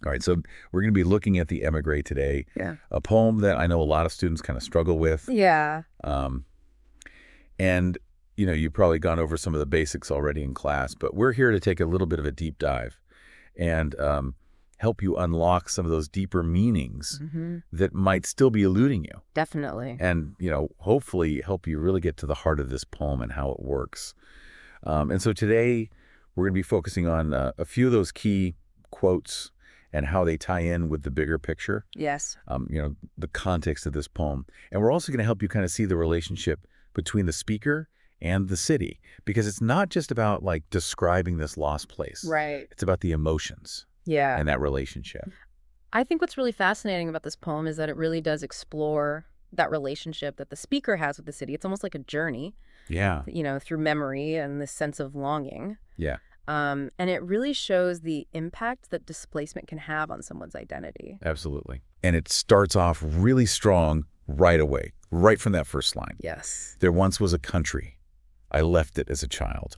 All right, so we're going to be looking at the Emigre today, a poem that I know a lot of students kind of struggle with. Yeah. And, you know, you've probably gone over some of the basics already in class, but we're here to take a little bit of a deep dive and help you unlock some of those deeper meanings that might still be eluding you. Definitely. And, you know, hopefully help you really get to the heart of this poem and how it works. And so today we're going to be focusing on a few of those key quotes and how they tie in with the bigger picture. Yes. You know, the context of this poem. And we're also going to help you kind of see the relationship between the speaker and the city, because it's not just about like describing this lost place. Right. It's about the emotions and that relationship. I think what's really fascinating about this poem is that it really does explore that relationship that the speaker has with the city. It's almost like a journey, you know, through memory and this sense of longing. Yeah. And it really shows the impact that displacement can have on someone's identity. Absolutely. And it starts off really strong right away, right from that first line. Yes. There once was a country. I left it as a child.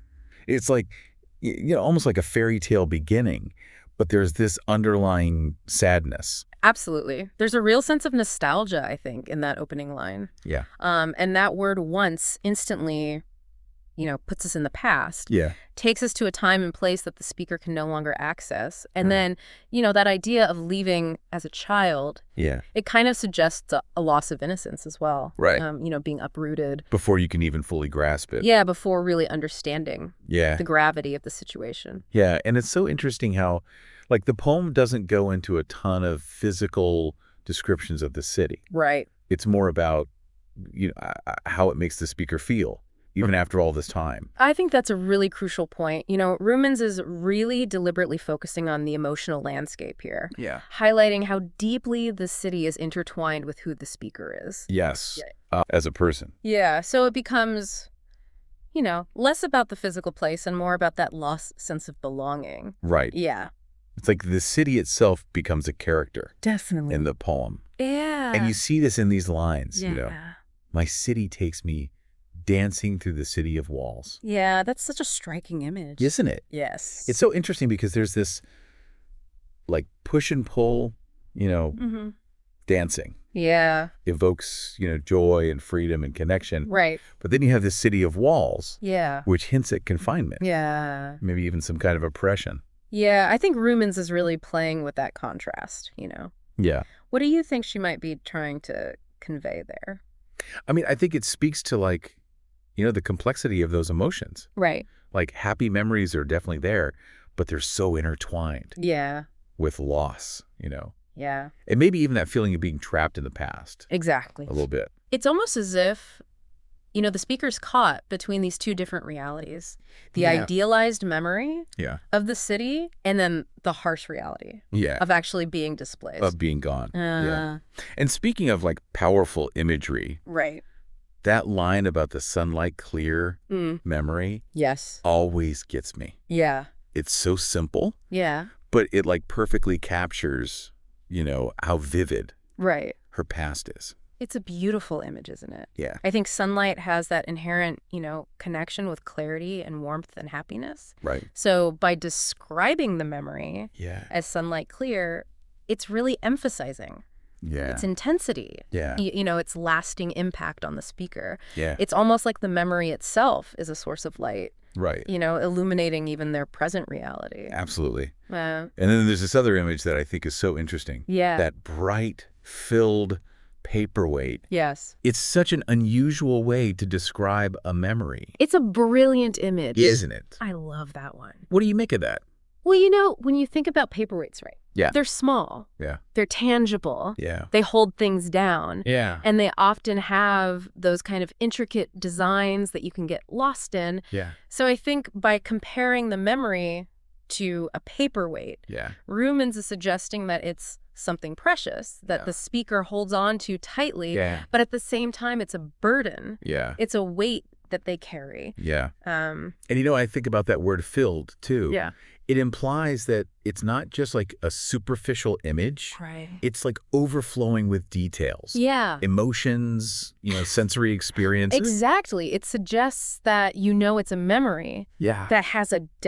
It's like, you know, almost like a fairy tale beginning, but there's this underlying sadness. Absolutely. There's a real sense of nostalgia, I think, in that opening line. Yeah. And that word once instantly, you know, puts us in the past. Yeah. Takes us to a time and place that the speaker can no longer access. And then, you know, that idea of leaving as a child, it kind of suggests a loss of innocence as well. Right. You know, being uprooted. Before you can even fully grasp it. Yeah, before really understanding the gravity of the situation. Yeah, and it's so interesting how, like, the poem doesn't go into a ton of physical descriptions of the city. Right. It's more about, you know, how it makes the speaker feel, even after all this time. I think that's a really crucial point. You know, Rumens is really deliberately focusing on the emotional landscape here. Yeah. Highlighting how deeply the city is intertwined with who the speaker is. Yes, as a person. Yeah, so it becomes, you know, less about the physical place and more about that lost sense of belonging. Right. Yeah. It's like the city itself becomes a character. Definitely. In the poem. Yeah. And you see this in these lines, you know. My city takes me dancing through the city of walls. Yeah, that's such a striking image. Isn't it? Yes. It's so interesting because there's this, like, push and pull, you know, dancing. Yeah. Evokes, you know, joy and freedom and connection. Right. But then you have this city of walls. Yeah. Which hints at confinement. Yeah. Maybe even some kind of oppression. Yeah, I think Rumens is really playing with that contrast, you know. Yeah. What do you think she might be trying to convey there? I mean, I think it speaks to, like, you know, the complexity of those emotions. Right. Like, happy memories are definitely there, but they're so intertwined. Yeah. With loss, you know. Yeah. And maybe even that feeling of being trapped in the past. Exactly. A little bit. It's almost as if, you know, the speaker's caught between these two different realities. The idealized memory of the city and then the harsh reality of actually being displaced. Of being gone. Yeah. And speaking of, like, powerful imagery. Right. That line about the sunlight clear memory always gets me. Yeah. It's so simple. Yeah. But it, like, perfectly captures, you know, how vivid her past is. It's a beautiful image, isn't it? Yeah. I think sunlight has that inherent, you know, connection with clarity and warmth and happiness. Right. So by describing the memory as sunlight clear, it's really emphasizing its intensity. Yeah. You know, its lasting impact on the speaker. Yeah. It's almost like the memory itself is a source of light. Right. You know, illuminating even their present reality. Absolutely. And then there's this other image that I think is so interesting. Yeah. That bright, filled paperweight. Yes. It's such an unusual way to describe a memory. It's a brilliant image. Isn't it? I love that one. What do you make of that? Well, you know, when you think about paperweights, right? Yeah. They're small. Yeah. They're tangible. Yeah. They hold things down. Yeah. And they often have those kind of intricate designs that you can get lost in. Yeah. So I think by comparing the memory to a paperweight, Rumens is suggesting that it's something precious that the speaker holds on to tightly, but at the same time, it's a burden. Yeah. It's a weight that they carry. Yeah. And, you know, I think about that word filled, too. Yeah. It implies that it's not just like a superficial image. Right. It's like overflowing with details. Yeah. Emotions, you know, sensory experiences. Exactly. It suggests that, you know, it's a memory that has a depth.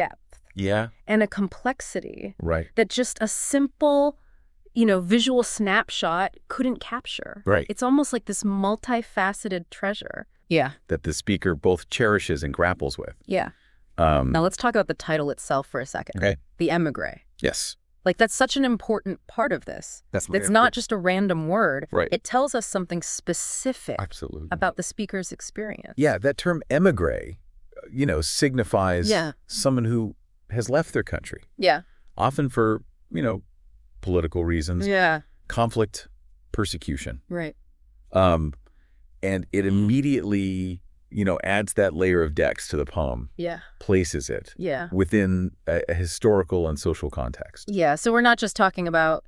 and a complexity right. that just a simple, visual snapshot couldn't capture. Right. It's almost like this multifaceted treasure. Yeah. That the speaker both cherishes and grapples with. Yeah. Now let's talk about the title itself for a second. Okay. The émigré. Yes. Like, that's such an important part of this. It's not just a random word. Right. It tells us something specific Absolutely. about the speaker's experience. Yeah, that term émigré, signifies someone who has left their country. Yeah. Often for, political reasons. Yeah. Conflict, persecution. Right. And it immediately, adds that layer of depth to the poem. Yeah. Places it. Yeah. Within a historical and social context. Yeah. So we're not just talking about,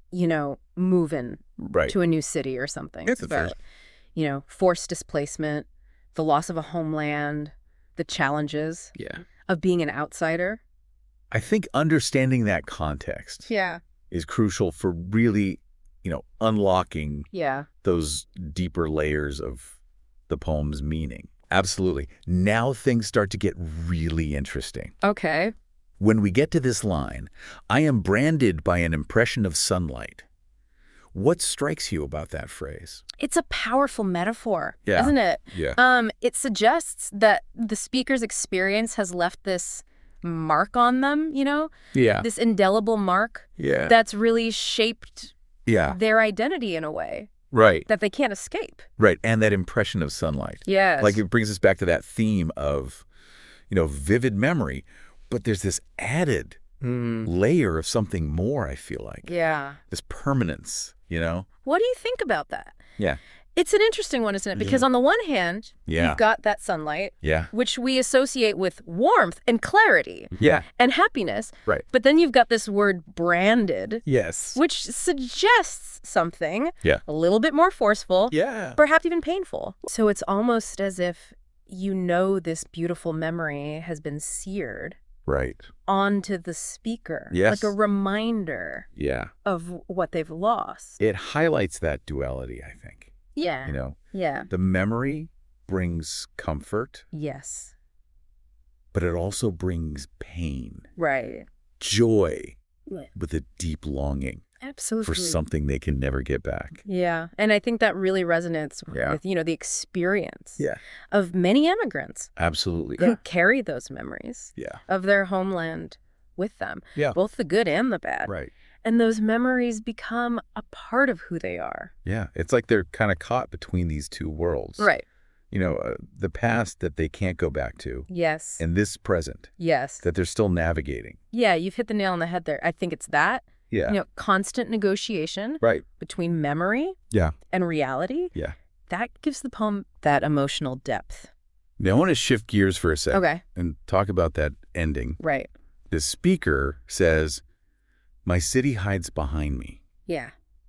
moving right. to a new city or something. It's about, forced displacement, the loss of a homeland, the challenges of being an outsider. I think understanding that context is crucial for really, unlocking those deeper layers of the poem's meaning. Absolutely. Now things start to get really interesting. Okay. When we get to this line, I am branded by an impression of sunlight. What strikes you about that phrase? It's a powerful metaphor, isn't it? Yeah. It suggests that the speaker's experience has left this mark on them, this indelible mark that's really shaped their identity in a way. Right. That they can't escape. Right. And that impression of sunlight. Yes. Like, it brings us back to that theme of, vivid memory. But there's this added layer of something more, I feel like. Yeah. This permanence, What do you think about that? Yeah. It's an interesting one, isn't it? Because on the one hand, you've got that sunlight, which we associate with warmth and clarity and happiness. Right. But then you've got this word branded, yes, which suggests something a little bit more forceful, perhaps even painful. So it's almost as if this beautiful memory has been seared onto the speaker, like a reminder of what they've lost. It highlights that duality, I think. Yeah. The memory brings comfort. Yes. But it also brings pain. Right. Joy with a deep longing. Absolutely. For something they can never get back. Yeah. And I think that really resonates with, the experience of many immigrants. Absolutely. Who carry those memories of their homeland with them. Yeah. Both the good and the bad. Right. And those memories become a part of who they are. Yeah. It's like they're kind of caught between these two worlds. Right. The past that they can't go back to. Yes. And this present. Yes. That they're still navigating. Yeah, you've hit the nail on the head there. I think it's that. Yeah. Constant negotiation between memory and reality. Yeah. That gives the poem that emotional depth. Now, I want to shift gears for a second. Okay. And talk about that ending. Right. The speaker says, my city hides behind me. Yeah.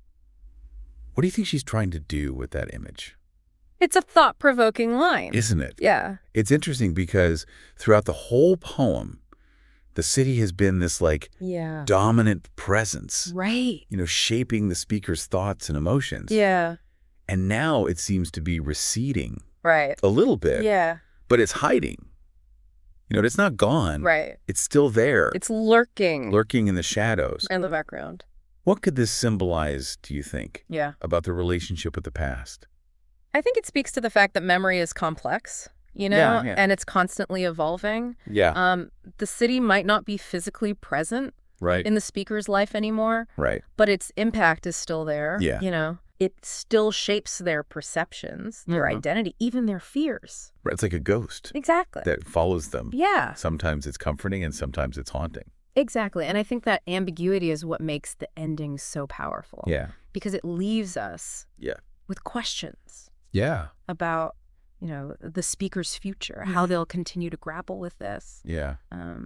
What do you think she's trying to do with that image? It's a thought-provoking line. Isn't it? Yeah. It's interesting because throughout the whole poem, the city has been this dominant presence. Right. Shaping the speaker's thoughts and emotions. Yeah. And now it seems to be receding. Right. A little bit. Yeah. But it's hiding. It's not gone. Right. It's still there. It's lurking. Lurking in the shadows. In the background. What could this symbolize, do you think? Yeah. About the relationship with the past? I think it speaks to the fact that memory is complex. And it's constantly evolving. Yeah. The city might not be physically present in the speaker's life anymore. Right. But its impact is still there. Yeah. It still shapes their perceptions, their identity, even their fears. Right. It's like a ghost. Exactly. That follows them. Yeah. Sometimes it's comforting and sometimes it's haunting. Exactly. And I think that ambiguity is what makes the ending so powerful. Yeah. Because it leaves us with questions. Yeah. About the speaker's future, how they'll continue to grapple with this. Yeah.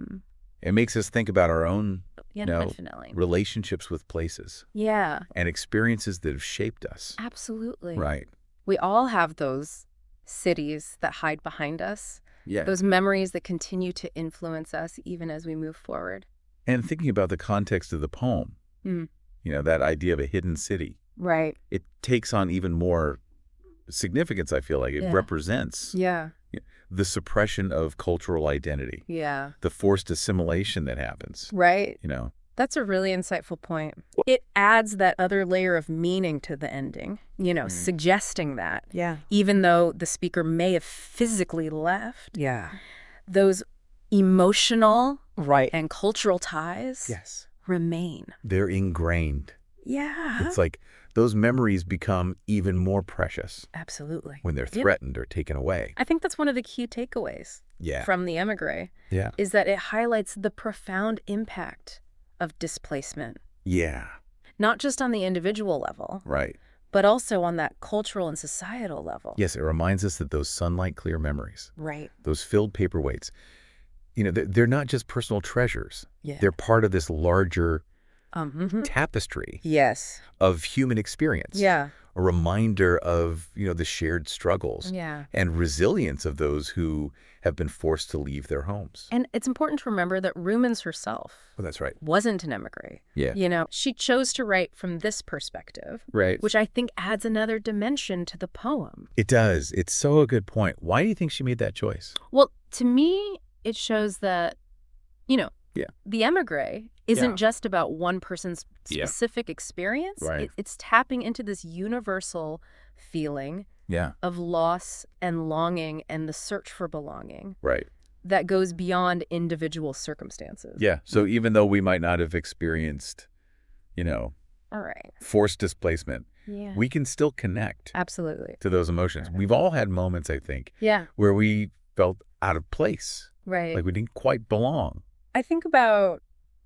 It makes us think about our own definitely. Relationships with places. Yeah. And experiences that have shaped us. Absolutely. Right. We all have those cities that hide behind us. Yeah. Those memories that continue to influence us even as we move forward. And thinking about the context of the poem, that idea of a hidden city. Right. It takes on even more significance, I feel like. It represents the suppression of cultural identity. Yeah. The forced assimilation that happens. Right. You know? That's a really insightful point. It adds that other layer of meaning to the ending, suggesting that. Yeah. Even though the speaker may have physically left. Yeah. Those emotional right. and cultural ties yes. remain. They're ingrained. Yeah. It's like those memories become even more precious. Absolutely. When they're threatened or taken away. I think that's one of the key takeaways from the emigre. Yeah. Is that it highlights the profound impact of displacement. Yeah. Not just on the individual level. Right. But also on that cultural and societal level. Yes, it reminds us that those sunlight clear memories. Right. Those filled paperweights. They're not just personal treasures. Yeah. They're part of this larger tapestry yes. of human experience. Yeah. A reminder of, the shared struggles and resilience of those who have been forced to leave their homes. And it's important to remember that Rumens herself that's right. wasn't an emigre. Yeah. She chose to write from this perspective. Right. Which I think adds another dimension to the poem. It does. It's so a good point. Why do you think she made that choice? Well, to me, it shows that, the emigre isn't just about one person's specific experience. Right. It's tapping into this universal feeling of loss and longing and the search for belonging. Right. That goes beyond individual circumstances. Yeah. So even though we might not have experienced, all right, forced displacement, we can still connect. Absolutely. To those emotions. We've all had moments, I think, where we felt out of place. Right. Like we didn't quite belong. I think about,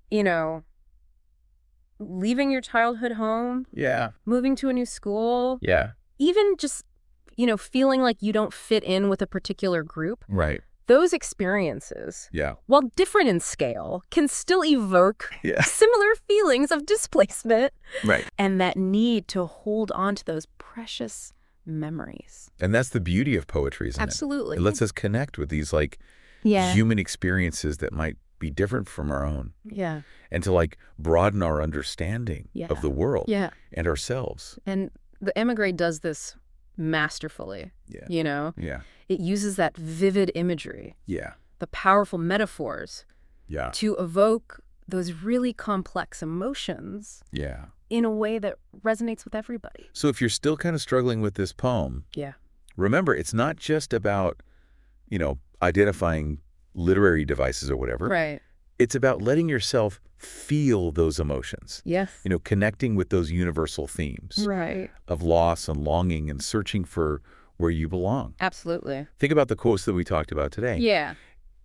leaving your childhood home. Yeah. Moving to a new school. Yeah. Even just, feeling like you don't fit in with a particular group. Right. Those experiences, yeah, while different in scale, can still evoke similar feelings of displacement. Right. And that need to hold on to those precious memories. And that's the beauty of poetry, isn't it? Absolutely. It lets us connect with these, human experiences that might be different from our own. Yeah. And to, broaden our understanding of the world and ourselves. And the emigre does this masterfully. Yeah. Yeah. It uses that vivid imagery. Yeah. The powerful metaphors. Yeah. To evoke those really complex emotions. Yeah. In a way that resonates with everybody. So if you're still kind of struggling with this poem, remember, it's not just about, identifying literary devices or whatever. Right. It's about letting yourself feel those emotions. Yes. Connecting with those universal themes. Right. Of loss and longing and searching for where you belong. Absolutely. Think about the quotes that we talked about today. Yeah.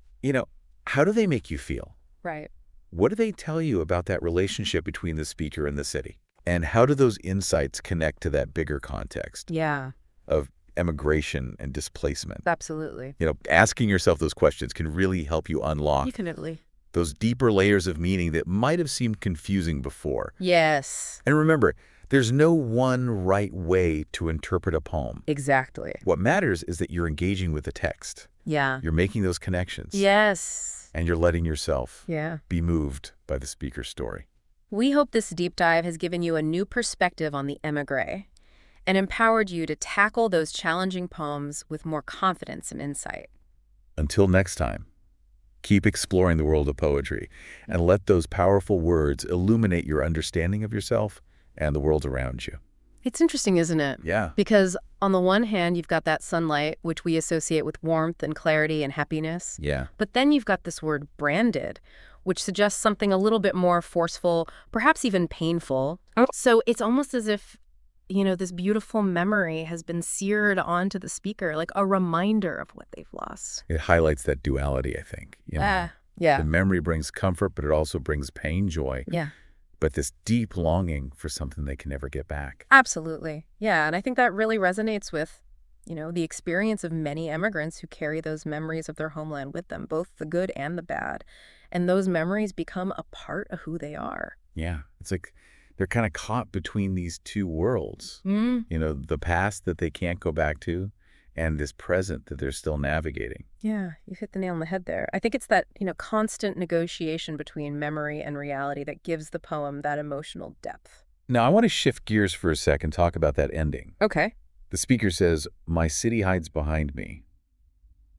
How do they make you feel? Right. What do they tell you about that relationship between the speaker and the city? And how do those insights connect to that bigger context? Yeah. Of emigration and displacement? Absolutely. Asking yourself those questions can really help you unlock Definitely. Those deeper layers of meaning that might have seemed confusing before. Yes. And remember, there's no one right way to interpret a poem. Exactly. What matters is that you're engaging with the text. Yeah. You're making those connections. Yes. And you're letting yourself be moved by the speaker's story. We hope this deep dive has given you a new perspective on the emigre and empowered you to tackle those challenging poems with more confidence and insight. Until next time, keep exploring the world of poetry and let those powerful words illuminate your understanding of yourself and the world around you. It's interesting, isn't it? Yeah. Because on the one hand, you've got that sunlight, which we associate with warmth and clarity and happiness. Yeah. But then you've got this word branded, which suggests something a little bit more forceful, perhaps even painful. Oh. So it's almost as if, this beautiful memory has been seared onto the speaker, like a reminder of what they've lost. It highlights that duality, I think. Yeah. The memory brings comfort, but it also brings pain, joy. Yeah. But this deep longing for something they can never get back. Absolutely. Yeah. And I think that really resonates with, the experience of many immigrants who carry those memories of their homeland with them, both the good and the bad. And those memories become a part of who they are. Yeah. It's like they're kind of caught between these two worlds. Mm. The past that they can't go back to and this present that they're still navigating. Yeah, you hit the nail on the head there. I think it's that, constant negotiation between memory and reality that gives the poem that emotional depth. Now, I want to shift gears for a sec and talk about that ending. Okay. The speaker says, "My city hides behind me."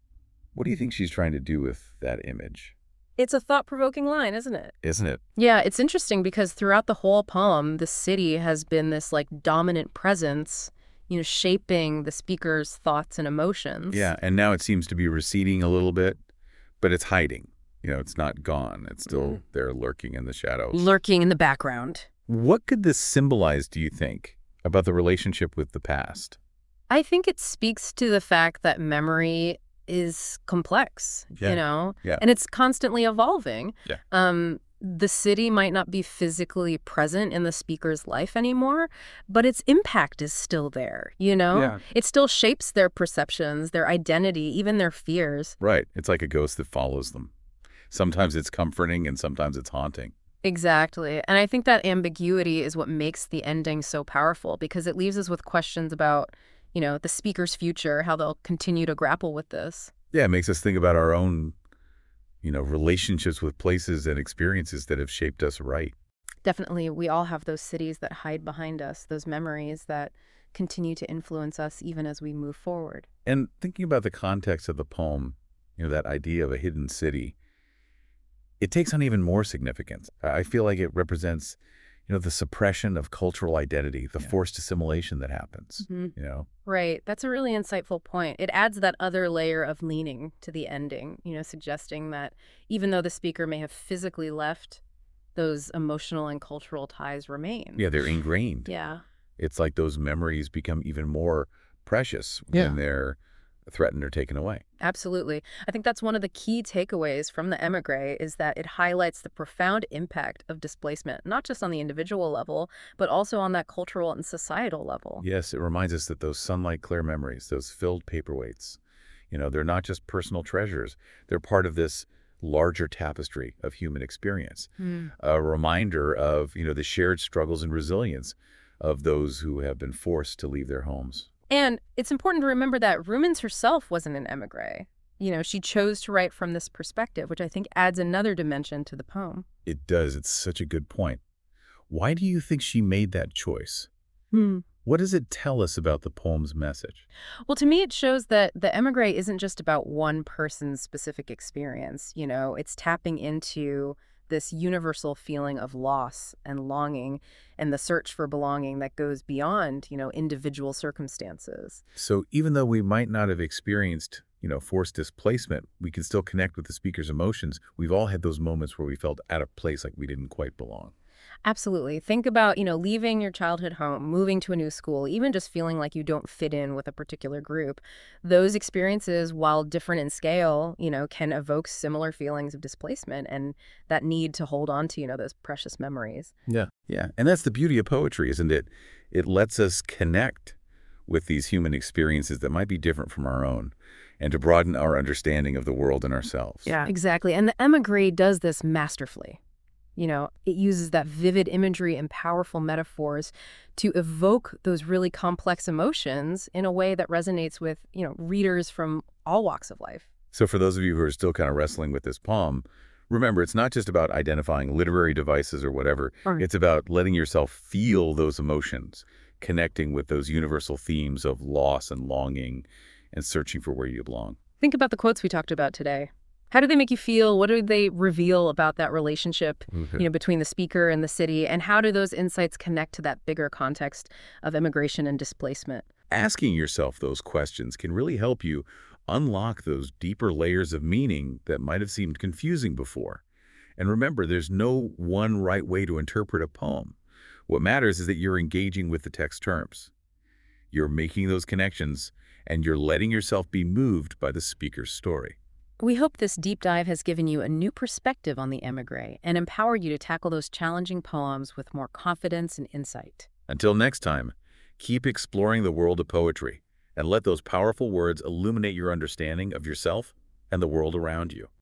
What do you think she's trying to do with that image? It's a thought-provoking line, isn't it? Isn't it? Yeah, it's interesting because throughout the whole poem, the city has been this like dominant presence, shaping the speaker's thoughts and emotions. Yeah, and now it seems to be receding a little bit, but it's hiding. It's not gone. It's still there lurking in the shadows. Lurking in the background. What could this symbolize, do you think, about the relationship with the past? I think it speaks to the fact that memory is complex, Yeah. and it's constantly evolving. Yeah. The city might not be physically present in the speaker's life anymore, but its impact is still there, Yeah. It still shapes their perceptions, their identity, even their fears. Right. It's like a ghost that follows them. Sometimes it's comforting and sometimes it's haunting. Exactly. And I think that ambiguity is what makes the ending so powerful because it leaves us with questions about, the speaker's future, how they'll continue to grapple with this. Yeah, it makes us think about our own, relationships with places and experiences that have shaped us right. Definitely, we all have those cities that hide behind us, those memories that continue to influence us even as we move forward. And thinking about the context of the poem, that idea of a hidden city, it takes on even more significance. I feel like it represents, the suppression of cultural identity, the forced assimilation that happens, Right. That's a really insightful point. It adds that other layer of meaning to the ending, suggesting that even though the speaker may have physically left, those emotional and cultural ties remain. Yeah, they're ingrained. Yeah. It's like those memories become even more precious when they're threatened or taken away. Absolutely. I think that's one of the key takeaways from the émigré is that it highlights the profound impact of displacement, not just on the individual level, but also on that cultural and societal level. Yes, it reminds us that those sunlight-clear memories, those filled paperweights, they're not just personal treasures. They're part of this larger tapestry of human experience. A reminder of, the shared struggles and resilience of those who have been forced to leave their homes. And it's important to remember that Roumans herself wasn't an émigré. She chose to write from this perspective, which I think adds another dimension to the poem. It does. It's such a good point. Why do you think she made that choice? What does it tell us about the poem's message? Well, to me, it shows that the émigré isn't just about one person's specific experience. It's tapping into this universal feeling of loss and longing and the search for belonging that goes beyond, individual circumstances. So even though we might not have experienced, forced displacement, we can still connect with the speaker's emotions. We've all had those moments where we felt out of place, like we didn't quite belong. Absolutely. Think about, leaving your childhood home, moving to a new school, even just feeling like you don't fit in with a particular group. Those experiences, while different in scale, can evoke similar feelings of displacement and that need to hold on to, those precious memories. Yeah. Yeah. And that's the beauty of poetry, isn't it? It lets us connect with these human experiences that might be different from our own and to broaden our understanding of the world and ourselves. Yeah, exactly. And the émigré does this masterfully. It uses that vivid imagery and powerful metaphors to evoke those really complex emotions in a way that resonates with, readers from all walks of life. So for those of you who are still kind of wrestling with this poem, remember, it's not just about identifying literary devices or whatever. Right. It's about letting yourself feel those emotions, connecting with those universal themes of loss and longing and searching for where you belong. Think about the quotes we talked about today. How do they make you feel? What do they reveal about that relationship, between the speaker and the city? And how do those insights connect to that bigger context of immigration and displacement? Asking yourself those questions can really help you unlock those deeper layers of meaning that might have seemed confusing before. And remember, there's no one right way to interpret a poem. What matters is that you're engaging with the text terms. You're making those connections, and you're letting yourself be moved by the speaker's story. We hope this deep dive has given you a new perspective on the émigré and empowered you to tackle those challenging poems with more confidence and insight. Until next time, keep exploring the world of poetry and let those powerful words illuminate your understanding of yourself and the world around you.